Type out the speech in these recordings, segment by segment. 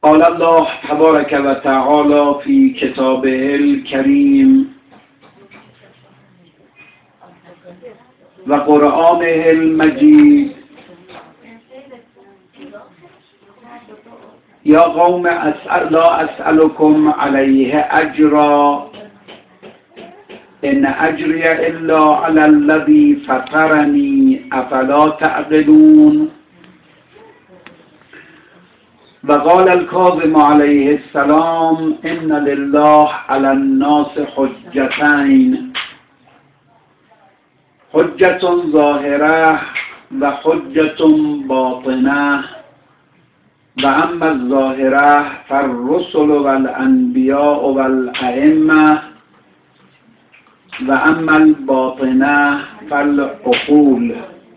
قال الله تبارك و تعالى في كتابه الكريم و قرآنه المجید: یا قوم لا اسألكم علیه اجرا ان اجری الا علی الذی فطرنی افلا تعقلون. و قال الکاظم علیه السلام: ان لله علی الناس حجتین، حجة ظاهره و حجة باطنه، و اما الظاهره فالرسل والانبیاء والائمه، و اما الباطنه فالعقول.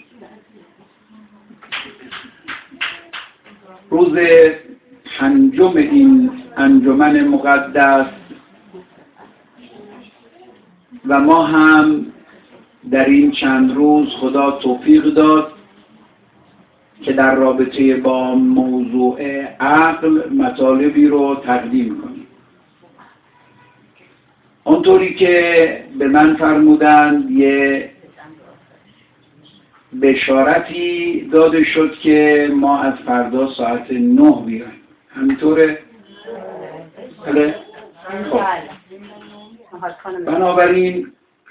روز پنجم این انجمن مقدس و ما هم در این چند روز خدا توفیق داد که در رابطه با موضوع عقل مطالبی رو تقدیم کنیم. اونطوری که به من فرمودند یه بشارتی داده شد که ما از فردا ساعت 9 بیایم. همینطوره؟ بله؟ خب. بنابراین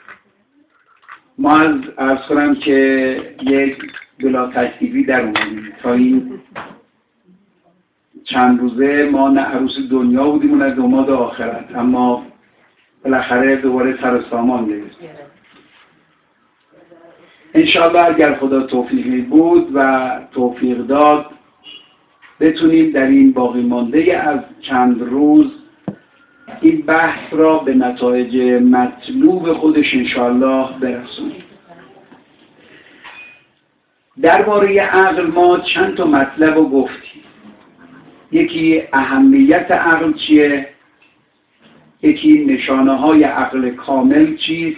ما عرض کنم که یک بلا تکلیفی در اومدیم. تا این چند روزه ما نه عروس دنیا بودیم و نه داماد آخرت، اما بالاخره دوباره سر سامان گرفتیم. انشاءالله اگر خدا توفیقی بود و توفیق داد بتونیم در این باقی مانده از چند روز این بحث را به نتایج مطلوب خودش انشاءالله برسونیم. درباره عقل ما چند تا مطلب رو گفتیم. یکی اهمیت عقل چیه، یکی نشانه های عقل کامل چیست،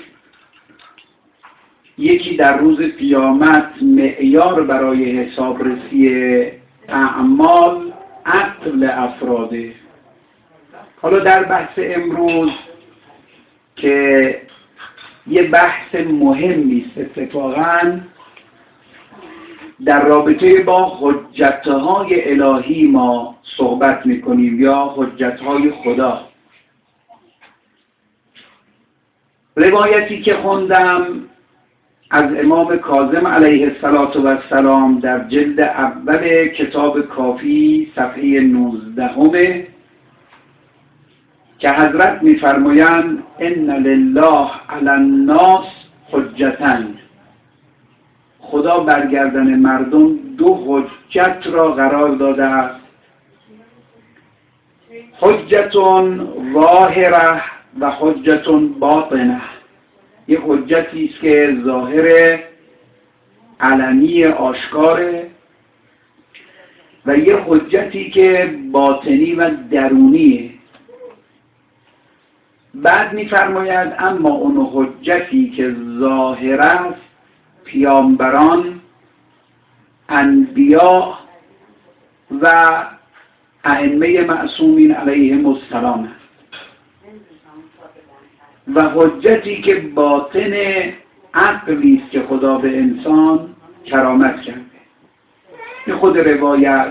یکی در روز قیامت معیار برای حسابرسی اعمال عقل افراده. حالا در بحث امروز که یه بحث مهمی است اتفاقاً در رابطه با حجتهای الهی ما صحبت میکنیم یا حجتهای خدا. روایتی که خوندم از امام کاظم علیه السلام در جلد اول کتاب کافی صفحه 19 که حضرت می‌فرمایند ان لله علی الناس حجتین، خدا برگردن مردم دو حجت را قرار داده است. حجت ظاهره و حجت باطنه، یک حجتی است که ظاهر علنی آشکاره و یک حجتی که باطنی و درونیه. بعد می‌فرماید اما اون حجتی که ظاهر است پیامبران، انبیا و ائمه معصومین علیهم السلام است، و حجتی که باطن عقلی است که خدا به انسان کرامت کرده. این خود روایت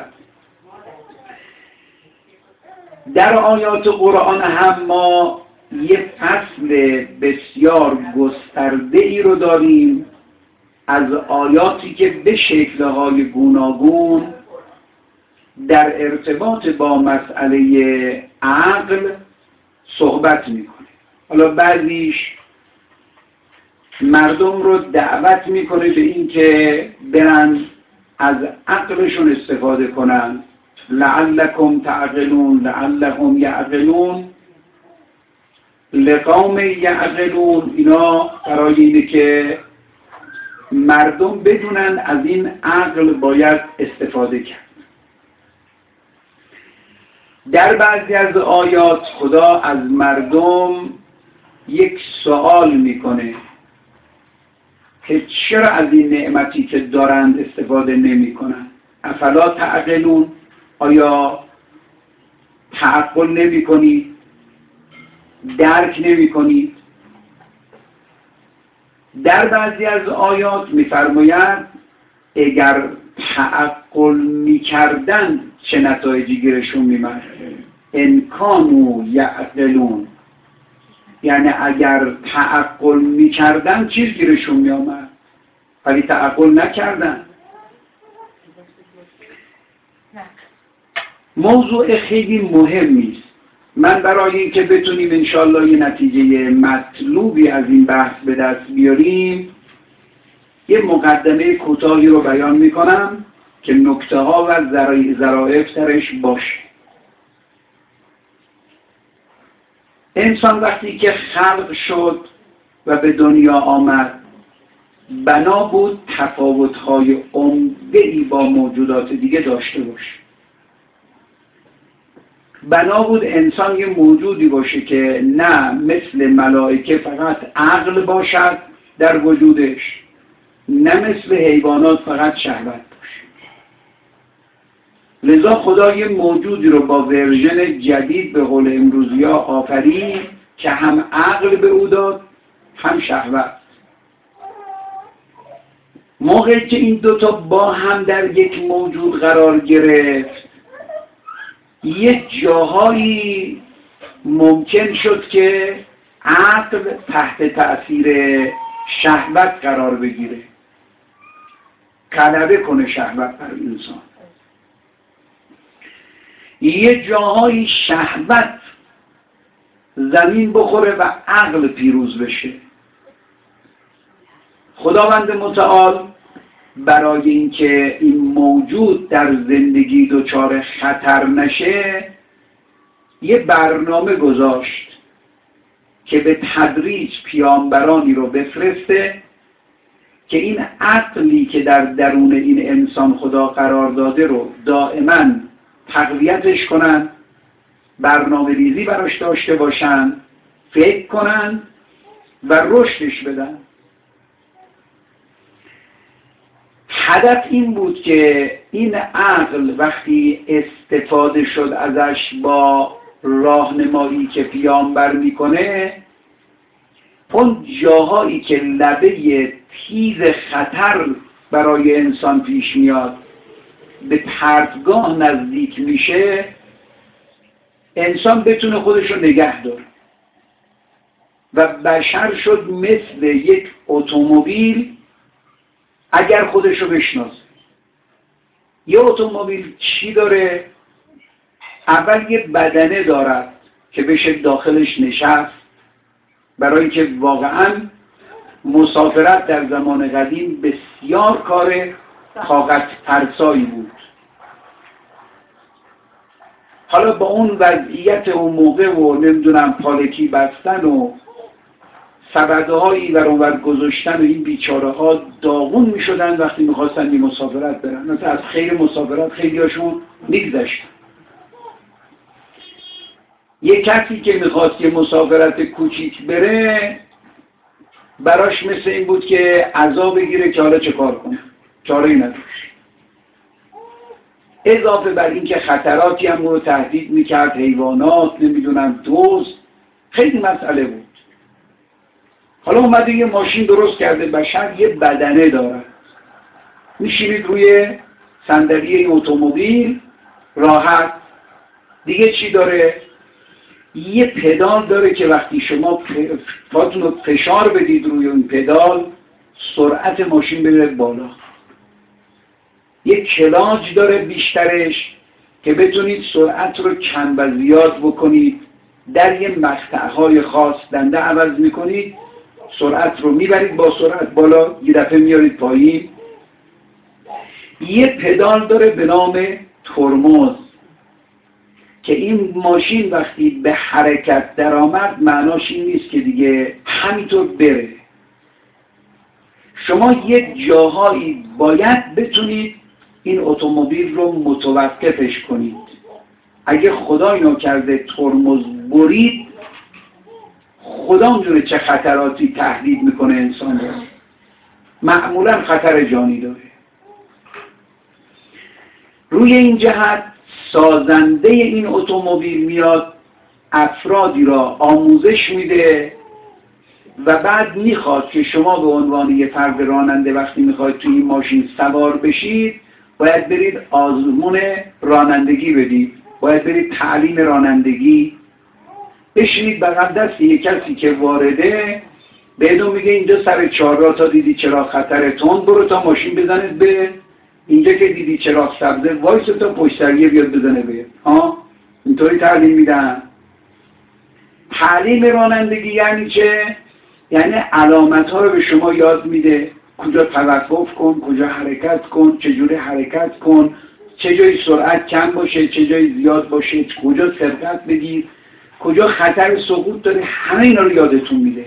در آیات قرآن هم ما یک فصل بسیار گسترده ای رو داریم از آیاتی که به شکل‌های گوناگون در ارتباط با مسئله عقل صحبت میکنه. حالا بعضیش مردم رو دعوت میکنه به این که برن از عقلشون استفاده کنن، لعلکم تعقلون، لعلهم یعقلون، لقوم یعقلون. اینا برای اینه که مردم بدونن از این عقل باید استفاده کرد. در بعضی از آیات خدا از مردم یک سوال میکنه که چرا از این نعمتی که دارند استفاده نمی کنند. افلا تعقلون، آیا تعقل نمی کنید، درک نمی کنید. در بعضی از آیات می‌فرماید اگر تعقل می‌کردن چه نتایجی گیرشون می‌آمد. ان کانوا یعقلون، یعنی اگر تعقل می‌کردن چیز گیرشون می‌آمد، ولی تعقل نکردن. موضوع خیلی مهمی است. من برای اینکه بتونیم انشالله یه نتیجه مطلوبی از این بحث به دست بیاریم یه مقدمه کوتاهی رو بیان میکنم که نکته ها و ظرافت درش باشه. انسان وقتی که خلق شد و به دنیا آمد بنا بود تفاوت‌های عمده‌ای با موجودات دیگه داشته باشه. بنا بود انسان یه موجودی باشه که نه مثل ملائکه فقط عقل باشد در وجودش، نه مثل حیوانات فقط شهوت باشه. لذا خدا یه موجودی رو با ورژن جدید به قول امروزی‌ها آفرید که هم عقل به او داد هم شهوت. موقعی که این دوتا با هم در یک موجود قرار گرفت یه جاهایی ممکن شد که عقل تحت تأثیر شهوت قرار بگیره، غلبه کنه شهوت بر انسان. یه جاهایی شهوت زمین بخوره و عقل پیروز بشه. خداوند متعال برای اینکه این موجود در زندگی دچار خطر نشه یه برنامه گذاشت که به تدریج پیامبرانی رو بفرسته که این عقلی که در درون این انسان خدا قرار داده رو دائما تقویتش کنن، برنامه ریزی براش داشته باشن، فکر کنن و رشدش بدن. هدف این بود که این عقل وقتی استفاده شد ازش با راهنمایی که پیامبر میکنه اون جاهایی که لبه تیز خطر برای انسان پیش میاد به پرتگاه نزدیک میشه انسان بتونه خودش رو نگه داره و بشر شد مثل یک اتومبیل اگر خودش رو بشناسه. یه اتومبیل چی داره؟ اول یه بدنه دارد که بشه داخلش نشست، برای اینکه واقعا مسافرت در زمان قدیم بسیار کار طاقت فرسایی بود. حالا با اون وضعیت اون موقع و نمیدونم پالکی بستن و سبده هایی و اونور گذاشتن و این بیچاره ها داغون می شدن وقتی میخواستن این مسافرت برن. مثلا از خیر مسافرت خیلی هاشون میگذشتن. یک کسی که میخواست یه مسافرت کوچیک بره براش مثل این بود که عزا بگیره که حالا چه کار کنه، چاره‌ای نداشت. اضافه بر این که خطراتی هم رو تهدید میکرد، حیوانات، نمیدونم دزد، خیلی مسئله بود. حالا اومده یه ماشین درست کرده، بشر یه بدنه داره، میشینید روی صندلی اتومبیل راحت. دیگه چی داره؟ یه پدال داره که وقتی شما پاتون رو فشار بدید روی اون پدال سرعت ماشین بره بالا. یه کلاج داره بیشترش که بتونید سرعت رو کم و زیاد بکنید. در یه مقطع‌های خاص دنده عوض میکنید، سرعت رو میبرید با سرعت بالا، یه دفعه میارید پایین. یه پدال داره به نام ترمز که این ماشین وقتی به حرکت در آمد معناش این نیست که دیگه همینطور بره. شما یک جاهایی باید بتونید این اتومبیل رو متوقفش کنید. اگه خدا اینو کرده ترمز برید، خدا میدونه چه خطراتی تهدید میکنه انسان رو. معمولا خطر جانی داره. روی این جهت سازنده این اتومبیل میاد افرادی را آموزش میده و بعد میخواد که شما به عنوان یه فرد راننده وقتی میخواید توی این ماشین سوار بشید باید برید آزمون رانندگی بدید، باید برید تعلیم رانندگی، بشینید بغل دست یک کسی که وارده بهتون میگه اینجا سر چهارراه تا دیدی چراغ خطر تند برو تا ماشین بزنید به اینجا که دیدی چراغ سبزه وایس تا پشت سریع بیاد بزنه به اینطوری تعلیم میدن. تعلیم رانندگی یعنی چه؟ یعنی علامت ها رو به شما یاد میده، کجا توقف کن، کجا حرکت کن، چجوری حرکت کن، چه جای سرعت کم باشه، چه جای زیاد باشه، کجا سرعت بگیر، کجا خطر سقوط داره، همه اینا رو یادتون میده.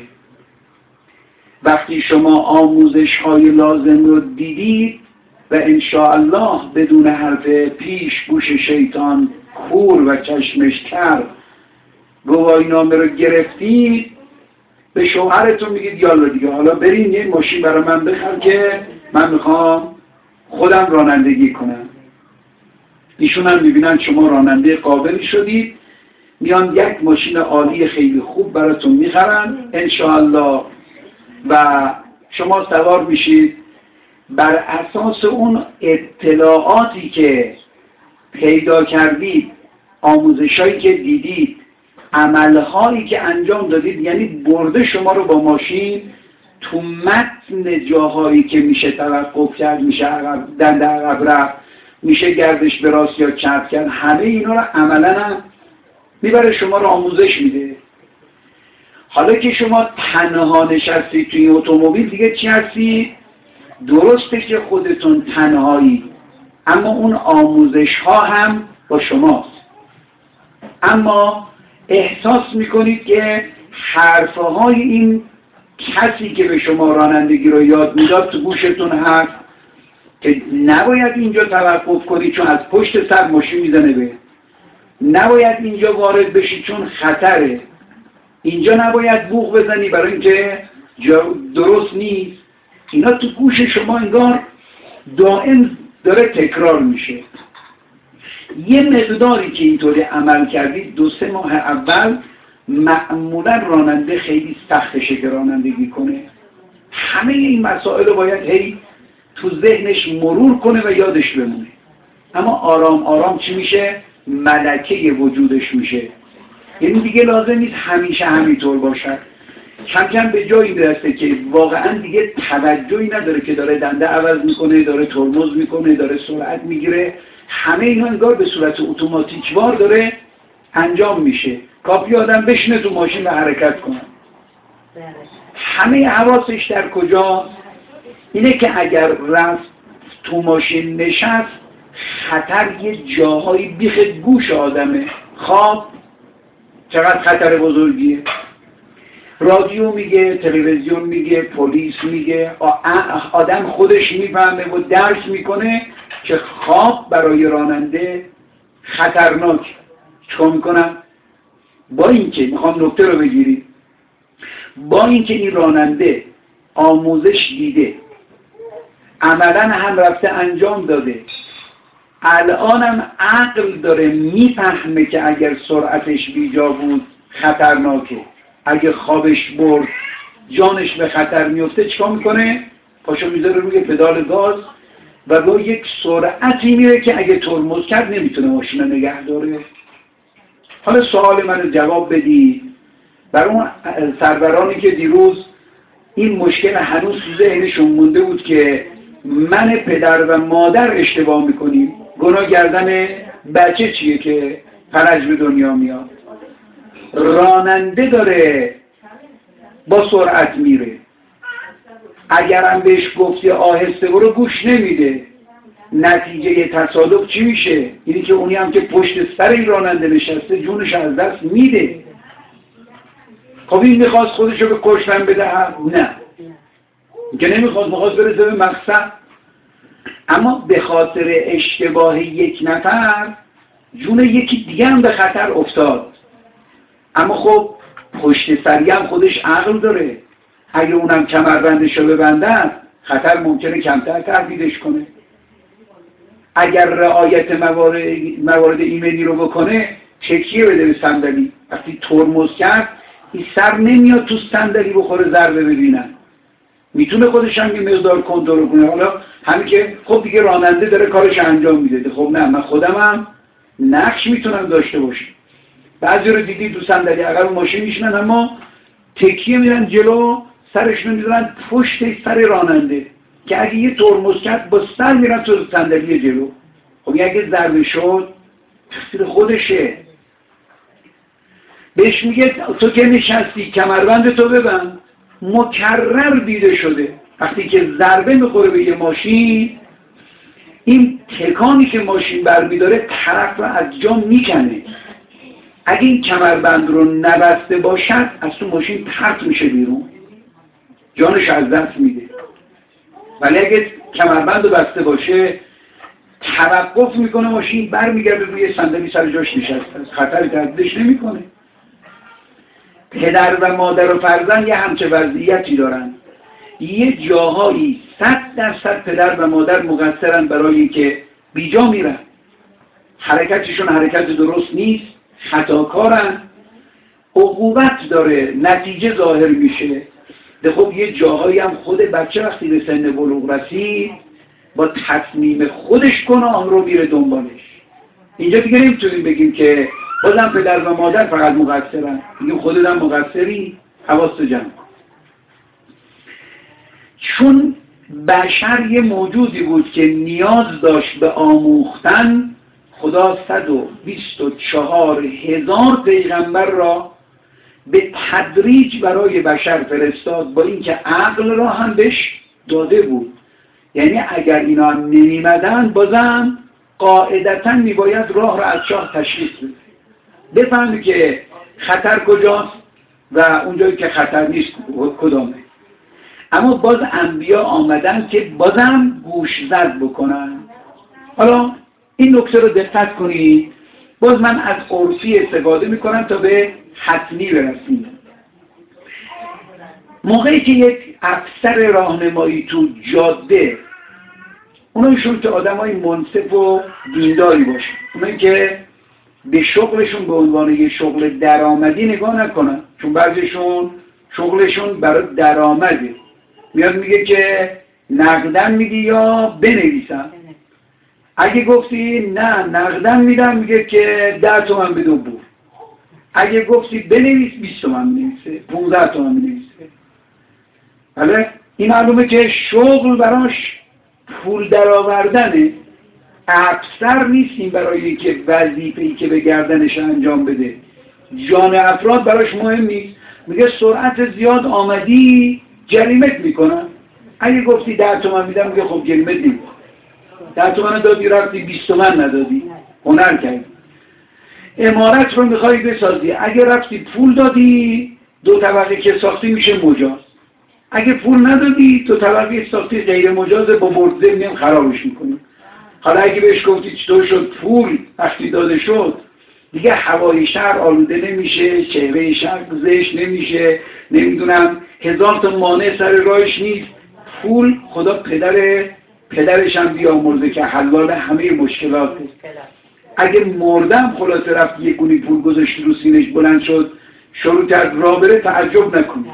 وقتی شما آموزش های لازم رو دیدید و انشاءالله بدون حرف پیش گوش شیطان کور و چشمش کر گواهینامه رو گرفتید، به شوهرتون میگید یالا دیگه حالا بریم یه ماشین برای من بخر که من میخوام خودم رانندگی کنم. ایشون هم میبینن شما راننده قابلی شدید، میان یک ماشین عالی خیلی خوب براتون میخرن انشاءالله و شما سوار میشید. بر اساس اون اطلاعاتی که پیدا کردید، آموزشایی که دیدید، عملهایی که انجام دادید، یعنی برده شما رو با ماشین تو متن جاهایی که میشه توقف کرد، میشه دنده عقب رفت، میشه گردش به راست یا چپ کرد، همه اینا رو عملا هم میبره شما رو آموزش میده. حالا که شما تنها نشستید توی اتومبیل دیگه چی هستید؟ درسته که خودتون تنهایی، اما اون آموزش ها هم با شماست. اما احساس میکنید که حرفه های این کسی که به شما رانندگی رو یاد میداد تو گوشتون هست که نباید اینجا توقف کنید چون از پشت سر ماشین میزنه به، نباید اینجا وارد بشید چون خطره، اینجا نباید بوق بزنی برای اینکه درست نیست. اینا تو گوش شما انگار دائم داره تکرار میشه. یه مقداری که اینطوری عمل کردید 2-3 ماه اول معمولا راننده خیلی سختشه که رانندگی کنه. همه این مسائل رو باید هی تو ذهنش مرور کنه و یادش بمونه. اما آرام آرام چی میشه؟ ملکه وجودش میشه. یعنی دیگه لازم نیست همیشه همینطور باشد. کم کم به جایی میرسه که واقعا دیگه توجهی نداره که داره دنده عوض میکنه، داره ترمز میکنه، داره سرعت میگیره. همه اینا انگار به صورت اتوماتیکوار داره انجام میشه. کافی آدم بشینه تو ماشین و حرکت کنه. همه حواسش در کجاست؟ اینه که اگر رفت تو ماشین نشست خطر یه جاهایی بیخ گوش آدمه. خواب چقدر خطر بزرگیه. رادیو میگه، تلویزیون میگه، پلیس میگه، آدم خودش میفهمه و درک میکنه که خواب برای راننده خطرناک. چیکار میکنن؟ با اینکه میخوام نکته رو بگیرید، با اینکه این راننده آموزش دیده، عملا هم رفته انجام داده، الانم عقل داره میفهمه که اگر سرعتش بیجا بود خطرناکه، اگه خوابش برد جانش به خطر میفته، چیکار میکنه؟ پاشو میذاره روی پدال گاز و با یک سرعتی میره که اگه ترمز کرد نمیتونه ماشین رو نگه داره. حالا سوال منو جواب بدید. برای اون سرورانی که دیروز این مشکل هنوز تو ذهنشون مونده بود که من پدر و مادر اشتباه میکنیم، گناه گردن بچه چیه که فرج به دنیا میاد؟ راننده داره با سرعت میره، اگرم بهش گفتی آهسته برو گوش نمیده. نتیجه تصادف چی میشه؟ اینی که اونی هم که پشت سر این راننده نشسته جونش از دست میده. خب این میخواست خودشو به کشتن بدهد؟ نه، که نمیخواست، میخواست برسه به مقصد. اما به خاطر اشتباه یک نفر جون یکی دیگه هم به خطر افتاد. اما خب پشت سری هم خودش عقل داره، اگه اونم کمربندش رو ببندن خطر ممکنه کمتر تهدیدش کنه. اگر رعایت موارد ایمنی رو بکنه تکیه بده به صندلی. وقتی ترمز کرد این سر نمیاد تو صندلی بخوره ضربه ببینن، میتونه خودش هم یه مقدار کنترل کنه. حالا همین که خب دیگه راننده داره کارش انجام میده، خب نه من خودم هم نقش میتونم داشته باشم. بعضی رو دیدی تو صندلی عقب ماشین میشنن اما تکیه میرن جلو، سرشون میذارن پشت سر راننده که اگه یه ترمز کرد با سر میرن تو صندلی جلو. خب اگه ضربه شد تقصیر خودشه. بهش میگه تو که نشستی کمربند تو ببند. مکرر دیده شده وقتی که ضربه میخوره به یه ماشین، این تکانی که ماشین برمیداره طرف رو از جا میکنه. اگه این کمربند رو نبسته باشد از تو ماشین پرت میشه بیرون، جانش از دست میده. ولی اگه کمربند رو بسته باشه توقف میکنه، ماشین برمیگرده روی صندلی سر جاش نشسته، خطری تهدیدش نمیکنه. پدر و مادر و فرزند یه همچه وضعیتی دارن. یه جاهایی 100% پدر و مادر مقصرن برای اینکه بیجا میرن، حرکتشون حرکت درست نیست، خطاکارن، عقوبت داره، نتیجه ظاهر میشه. ده خب یه جاهایی هم خود بچه وقتی به سن بلوغ رسید با تصمیم خودش گناه رو میره دنبالش. اینجا دیگه نمیتونیم بگیم که بازم پدر و مادر فقط مقصرن، میگیم خودت هم مقصری، حواست جمع کن. چون بشر یه موجودی بود که نیاز داشت به آموختن، خدا 124,000 پیغمبر را به تدریج برای بشر فرستاد، با اینکه عقل را هم بهش داده بود. یعنی اگر اینا هم نمیمدن بازم قاعدتا میباید راه را از چاه تشخیص بده، بفهمی که خطر کجاست و اونجایی که خطر نیست کدامه. اما باز انبیا آمدن که بازم گوش زد بکنن. حالا این نکته رو دقت کنید، باز من از عرفی استفاده میکنم تا به حتمی برسیم. موقعی که یک افسر راهنمایی تو جاده، اونایشون که آدم های منصف و دینداری باشن، اونایی که به شغلشون به عنوان یه شغل درآمدی نگاه نکنن، چون بعضیشون شغلشون برای درآمده، میاد میگه که نقدن میدی یا بنویسم. اگه گفتی نه نقدن میدم میگه که 10 تومن بده بور. اگه گفتی بنویس 20 تومن بنویسه، 15 تومن بنویسه. بله این معلومه که شغل براش پول درآوردنه، افسر نیستیم برای که وظیفه‌ای که به گردنش انجام بده. جان افراد براش مهم نیست، میگه سرعت زیاد آمدی جریمت میکنن. اگه گفتی 10 تومن میدم میگه خب جریمت نمیکنم. 10 تومن دادی رفتی 20 تومن ندادی، هنر کردی. عمارت رو میخوای بسازی، اگه رفتی پول دادی 2 طبقه که ساختی میشه مجاز، اگه پول ندادی 2 طبقه ساختی غیر مجاز، با برد ضمنی هم خرابش میکنی. حالا اگه بهش گفتی چطور شد پول وقتی داده شد، دیگه هوای شهر آلوده نمیشه، چهره شهر زشت نمیشه، نمیدونم 1000 تا مانع سر راهش نیست. پول خدا پدرش هم بیامرزه که حلال همه مشکلاته. اگه مردم خلاصه رفت یه گونی پول گذاشت رو سینش بلند شد شروع کرد راه بره، تعجب نکنید.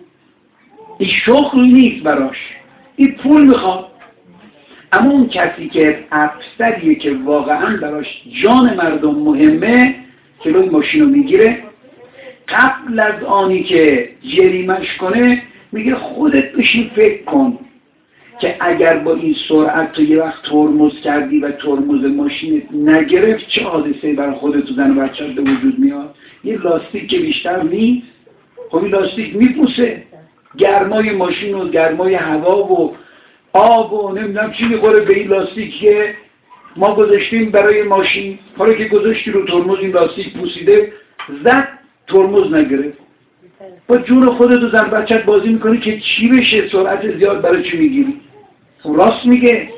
این شغل نیست براش، این پول میخواد. اما اون کسی که افسریه که واقعا براش جان مردم مهمه، جلوی ماشین رو میگیره، قبل از آنی که جریمش کنه میگه خودت بشین فکر کن که اگر با این سرعت تو یه وقت ترمز کردی و ترمز ماشینت نگرفت چه حادثه‌ای برای خودت و زن و بچه‌ت به وجود میاد. یه لاستیک که بیشتر نیست، خب این لاستیک میپوسه، گرمای ماشین و گرمای هوا و آب و نمیدونم چی میخوره به این لاستیک که ما گذاشتیم برای ماشین. حالا که گذاشتی رو ترمز این لاستیک پوسیده، زد ترمز نگرفت، با جون خودت و زن بچت بازی میکنی که چی بشه، سرعت زیاد برای چی میگیری. راست میگه.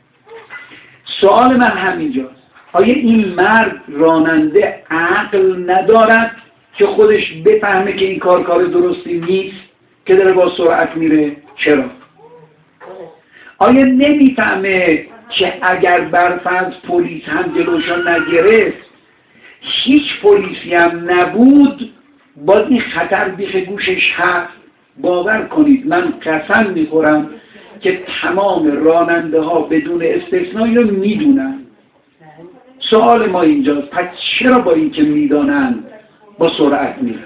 سوال من همینجاست، آیا این مرد راننده عقل ندارد که خودش بفهمه که این کار درستی نیست که داره با سرعت میره؟ چرا؟ آیا نمیفهمه که اگر برفرض پلیس هم جلوشان نگرفت، هیچ پلیسی هم نبود، باز این خطر بیخ گوشش هست. باور کنید من قسم میخورم که تمام راننده ها بدون استثنایی رو میدونن. سوال ما اینجاست، پس چرا با این که میدانن با سرعت میرن؟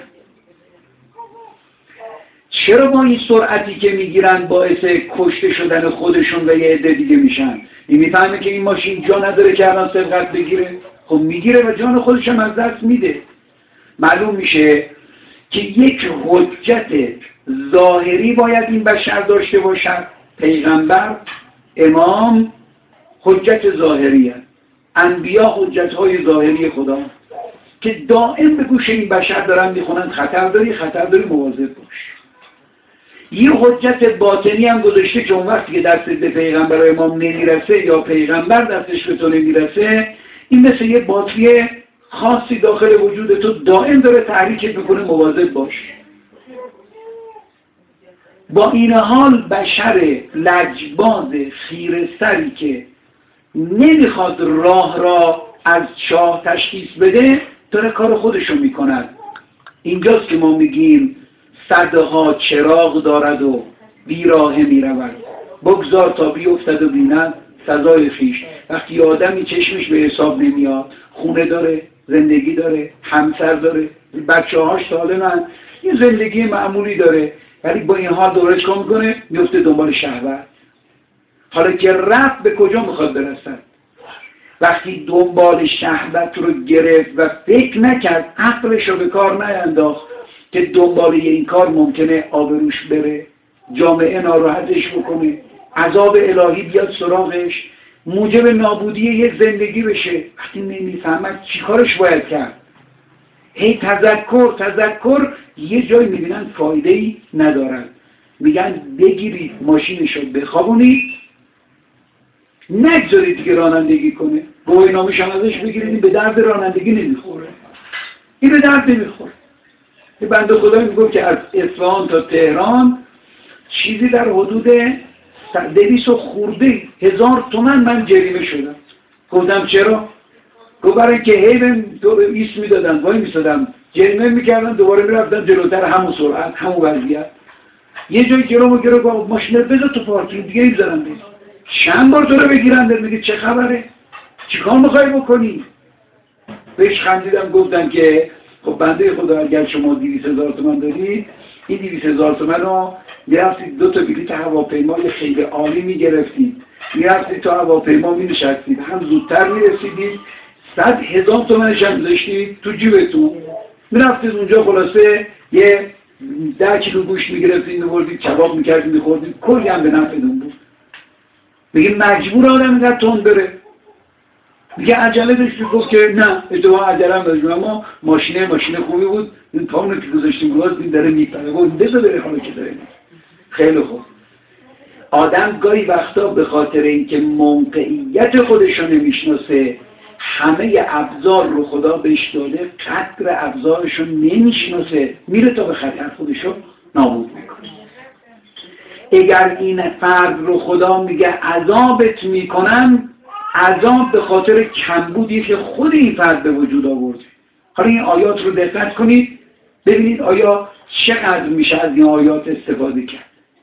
چرا با این سرعتی که میگیرن باعث کشته شدن خودشون و یه عده دیگه میشن؟ این میفهمه که این ماشین جا نداره که الان سبقت بگیره، خب میگیره و جان خودش هم از دست میده. معلوم میشه که یک حجت ظاهری باید این بشر داشته باشد. پیغمبر، امام حجت ظاهری هست، انبیا حجت های ظاهری خدا که دائم به گوش این بشر دارن میخونن خطر داری مواظب باش. یه حجت باطنی هم گذاشته که اون وقتی که دست به پیغمبر و امام نمیرسه یا پیغمبر دستش به تو نمیرسه، این مثل یه باتری خاصی داخل وجود تو دائم داره تحریکت میکنه، مواظب باش. با این حال بشر لجباز خیره سری که نمیخواد راه را از چاه تشخیص بده داره کار خودشو میکند. اینجاست که ما میگیم صدها چراغ دارد و بیراهه میرود، بگذار تا بیفتد و بیند سزای خویش. وقتی آدمی چشمش به حساب نمیاد، خونه داره، زندگی داره، همسر داره، بچه هاش سالمن، یه زندگی معمولی داره، ولی با این حال دوره چکا میکنه؟ میفته دنبال شهوت. حالا که رفت به کجا میخواد برسد؟ وقتی دنبال شهوت رو گرفت و فکر نکرد، عقلش رو به کار نینداخت که دنبال این کار ممکنه آبروش بره، جامعه ناراحتش بکنه، عذاب الهی بیاد سراغش، موجب نابودی یک زندگی بشه. وقتی نمیفهمد چی کارش باید کرد، هی تذکر، یه جای میبینن فایده‌ای ندارن، میگن بگیرید ماشینشو بخوابونید، نگذارید دیگه رانندگی کنه، گواهینامه‌ش هم ازش بگیرید، به درد رانندگی نمیخوره، این به درد نمیخوره. یه بنده خدایی میگفت که از اصفهان تا تهران چیزی در حدود 200 خورده هزار تومان من جریمه شدم. گفتم چرا؟ گفت برای اینکه هی تو ایست میدادن، وای میسادم، جریمه میکردن، دوباره میرفتن جلوتر، همون سرعت، همون وضعیت. یه جایی جلومو گرفت، گفت ماشین رو بذار تو پارکینگ دیگه میذارم بید. چند بار تو رو بگیرن میگه چه خبره؟ چیکار میخوای بکنی؟ بهش خندیدم، گفتم که خب بنده خدا اگر شما 200,000 تومان دارید، این 200,000 تومان رو میرفتید 2 تا بلیط هواپیمای خیلی عالی میگرفتید، میرفتید تا هواپیما مینشستید، هم زودتر میرسیدید، 100,000 تومانش هم داشتید تو جیبتون، میرفتید اونجا، خلاصه یه 10 کیلو گوشت میگرفتید، میبردید کباب میکردید، میخوردید، کلی هم به نفعتون بود. میگه مجبور آدم اینقدر تند بره؟ میگه عجله داشتی؟ گفت که نه، اتفاقا عجله هم داشتیم، اما ماشین خوبی بود، این پامونو که گذاشتیم باز این داره میپره، گفت بذار بره خانه که داره. خیلی خوب. آدم گاهی وقتا به خاطر اینکه موقعیت خودشو نمیشناسه، همه ابزار رو خدا بهش داده، قدر ابزارشو نمیشناسه، میره تا به خطر خودشو نابود میکنه. اگر این فرد رو خدا میگه عذابت میکنم، عذاب به خاطر کمبودی که خود این فرد به وجود آورده. حالا این آیات رو دقت کنید، ببینید آیا چقدر میشه از این آیات استفاده کرد.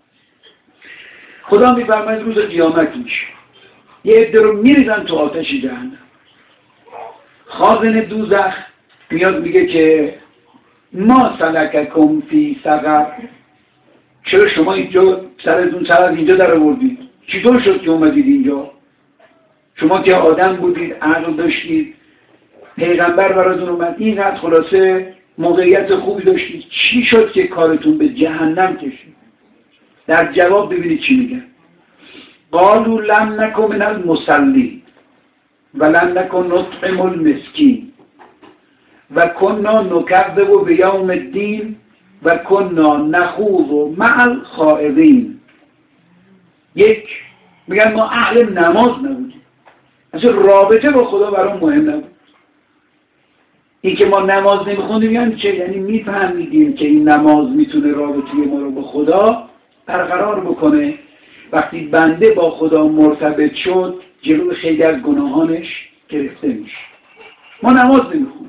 خدا میفرماید روز قیامت میشه، یه عده رو میریزن تو آتش جهنم. خازن دوزخ میاد میگه که ما سلککم فی سقر، چرا شما اینجا سرتون سر از اینجا در آوردید؟ چطور شد که اومدید اینجا؟ شما که آدم بودید، عقل داشتید، پیغمبر براتون اومد، اینقدر خلاصه موقعیت خوبی داشتید، چی شد که کارتون به جهنم کشید؟ در جواب ببینید چی میگن. قالوا لم نکن من المصلین و لم نکن نطعم المسکین و کنا نکذب بیوم الدین و کنا نخوض مع الخائضین. یک میگن ما اهل نماز نبودیم، اصلا رابطه با خدا برام مهم نبود. این که ما نماز نمیخوندیم یعنی چه؟ یعنی میفهمیدیم که این نماز میتونه رابطه ما رو با خدا برقرار بکنه. وقتی بنده با خدا مرتبط شد، جلو خیلی از گناهانش گرفته میشه. ما نماز نمیخونیم.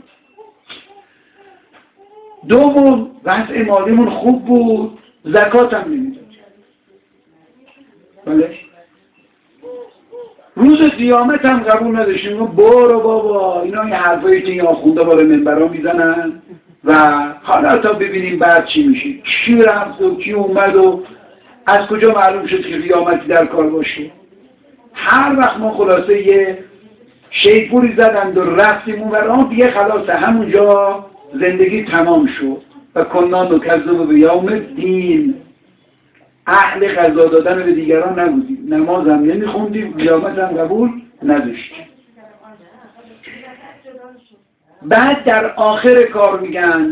دوم وضع مالیمون خوب بود، زکات هم نمیدادیم. بله؟ روز قیامت هم قبول نداشتیم. برو بابا، اینا یه حرفایی که این آخونده بالا منبرها میزنن و حالا تا ببینیم بعد چی میشه، کی رفت و کی اومد و از کجا معلوم شد که قیامتی در کار باشه. هر وقت ما خلاصه یه شیپوری زدند و رفتیم اون ورام دیگه خلاصه همونجا زندگی تمام شد. و کننا نکذب بیوم الدین، اهل قضا دادن به دیگران نبودیم، نماز هم نمیخوندیم، قیامت هم قبول نداشتیم. بعد در آخر کار میگن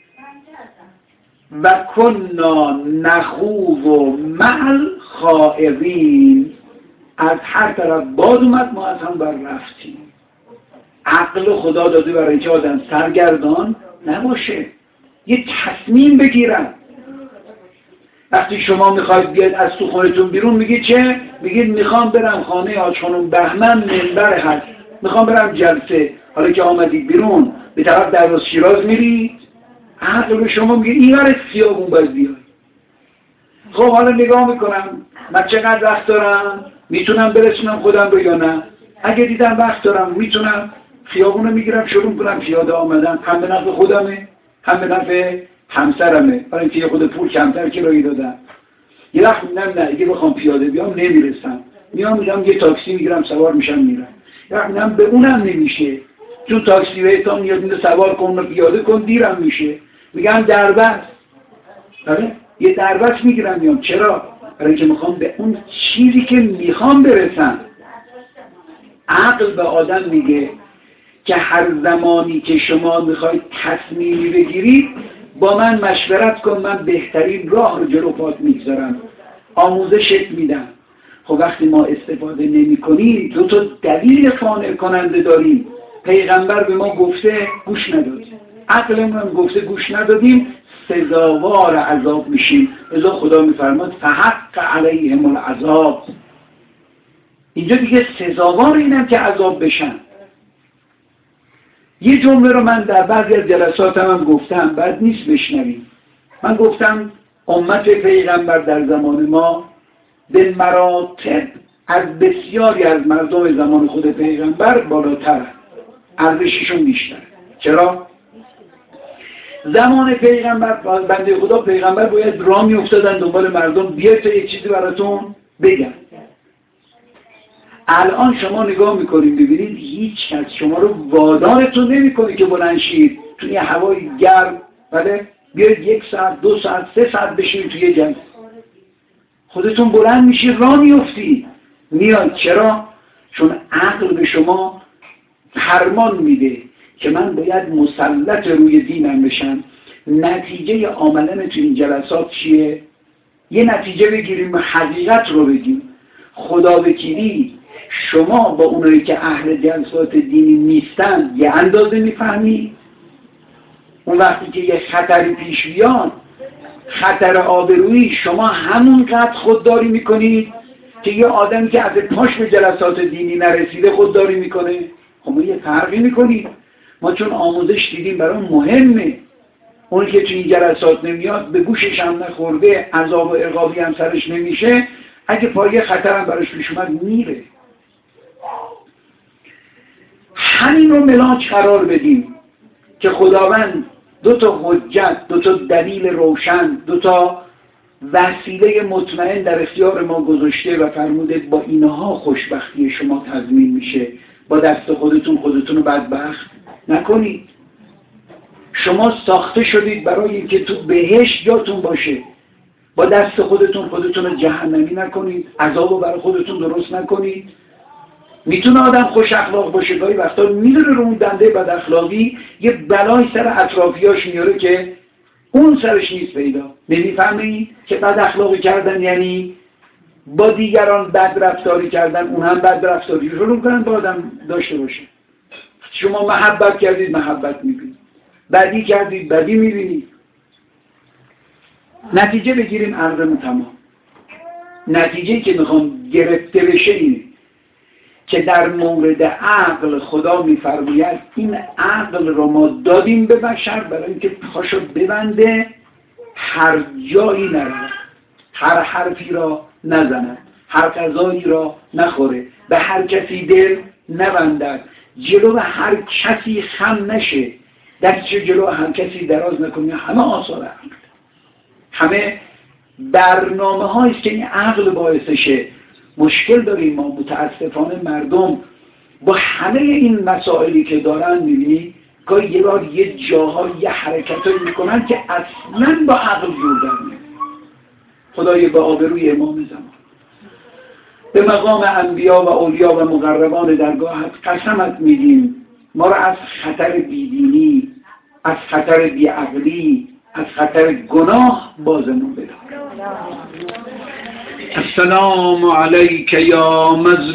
و کننا نخوض مع الخائضین، از هر طرف باد اومد ما از هم بر رفتیم. عقل خدا داده برای اینکه آدم سرگردان نباشه، یه تصمیم بگیرن. وقتی شما میخواید بیاید از تو خونتون بیرون میگید چه؟ میگید میخوام برم خانه حاج خانم بهمن منبر هست، میخوام برم جلسه. حالا که آمدید بیرون به طرف دروازه شیراز میرید، عقل به شما میگه این ور خیابون باید بیاید. خب حالا نگاه میکنم من چقدر وقت دارم، میتونم برسونم خودم رو یا نه. اگه دیدم وقت دارم میتونم خیابون رو میگیرم شروع کنم پیاده آمدن، هم به نفع خودمه هم به نفع همسرمه، برای اینکه خود پول کمتر کرایه دادم. یه وقت میگم نه اگه بخوام پیاده بیام نمیرسم، میام میگم یه تاکسی میگیرم سوار میشم میرم. یه وقت میگم به اونم نمیشه چون تاکسی بهتون میاد اینو سوار کن و پیاده کن دیرم میشه، میگم دربست. بله یه دربست میگیرم میام. چرا؟ برای اینکه میخوام به اون چیزی که میخوام برسم. عقل به آدم میگه که هر زمانی که شما میخواید تصمیمی بگیرید با من مشورت کن، من بهترین راه رو جلو پات میگذارم، آموزشت میدم. خب وقتی ما استفاده نمی کنیم دو تا دلیل قانع کننده داریم. پیغمبر به ما گفته گوش ندادیم، عقلمون گفته گوش ندادیم، سزاوار عذاب میشیم. لذا خدا میفرماد فحق علیهم العذاب. اینجا دیگه سزاوار اینم که عذاب بشن. یه جمله رو من در بعضی از جلساتم هم گفتم، بد نیست بشنویم. من گفتم امت پیغمبر در زمان ما به مراتب از بسیاری از مردم زمان خود پیغمبر بالاتر، ارزششون بیشتر. چرا؟ زمان پیغمبر بنده خدا پیغمبر باید راه می افتادن دنبال مردم، بیاید تا یک چیزی براتون بگم. الان شما نگاه میکنید ببینید هیچ کس شما رو وادارتون نمیکنه که بلند شید توی هوای گرم، بله بیاید 1 ساعت 2 ساعت 3 ساعت بشینید توی جلسه. خودتون بلند میشید راه میافتید میاد. چرا؟ چون عقل به شما فرمان میده که من باید مسلط روی دینم بشم. نتیجه آمدن تو این جلسات چیه؟ یه نتیجه بگیریم، حقیقت رو بگیم. خدا وکیلی شما با اونایی که اهل جلسات دینی نیستن یه اندازه میفهمی. اون وقتی که یه خطری پیش بیاد، خطر آبرویی، شما همونقدر خودداری میکنید که یه آدمی که از پاش به جلسات دینی نرسیده خودداری میکنه. خب ما یه فرقی میکنیم. ما چون آموزش دیدیم برای مهمه. اونی که تو این جلسات نمیاد، به گوشش هم نخورده، عذاب و عقابی هم سرش نمیشه، اگه پای خطر هم براش پیش اومد میره. همین رو ملاک قرار بدیم که خداوند 2 تا حجت، 2 تا دلیل روشن، 2 تا وسیله مطمئن در اختیار ما گذاشته و فرموده با اینها خوشبختی شما تضمین میشه. با دست خودتون رو بدبخت نکنید. شما ساخته شدید برای اینکه تو بهشت جاتون باشه. با دست خودتون رو جهنمی نکنید، عذاب رو برای خودتون درست نکنید. میتونه آدم خوش اخلاق باشه، گاهی وقتا میدونه رو اون دنده بد اخلاقی یه بلای سر اطرافیاش میاره که اون سرش نیست پیدا. نمیفهمید که بد اخلاقی کردن یعنی با دیگران بد رفتاری کردن، اون هم بد رفتاری رو میکنن با آدم داشته باشه. شما محبت کردید محبت میبینید، بدی کردید بدی میبینید. نتیجه بگیریم عرضمون تمام. نتیجه‌ای که میخوام گرفته بشه اینه که در مورد عقل خدا میفرماید این عقل رو ما دادیم به بشر برای اینکه پاشو ببنده، هر جایی نرود، هر حرفی را نزند، هر غذایی را نخوره، به هر کسی دل نبندد، جلو هر کسی خم نشه، دستش جلو هر کسی دراز نکنه. همه آثار عقل، همه برنامه هاییست که این عقل باعثشه. مشکل داریم ما متاسفانه، مردم با همه این مسائلی که دارن میبینی گاهی یه بار یه جاها یه حرکتایی میکنن که اصلا با عقل جور در میاد. خدای به آبروی امام زمان، به مقام انبیا و اولیا و مقربان درگاهت قسمت میدیم ما را از خطر بیدینی، از خطر بیعقلی، از خطر گناه بازمون بدار. السلام علیک یا مظلوم